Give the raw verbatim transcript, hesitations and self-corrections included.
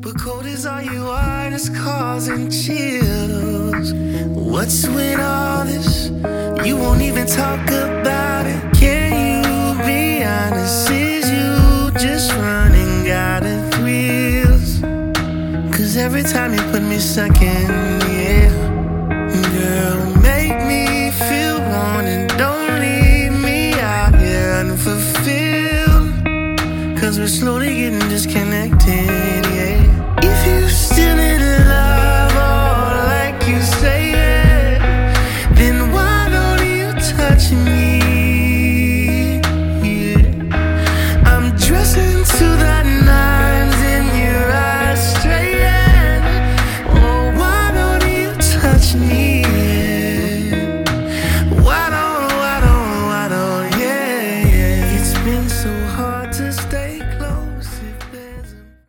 But cold is all you are, and it's causing chills. What's with all this? You won't even talk about it. Can you be honest? Is you just running out of thrills? Cause every time you put me second, yeah. Girl, make me feel wanted. Don't leave me out here unfulfilled. Cause we're slowly getting discounted.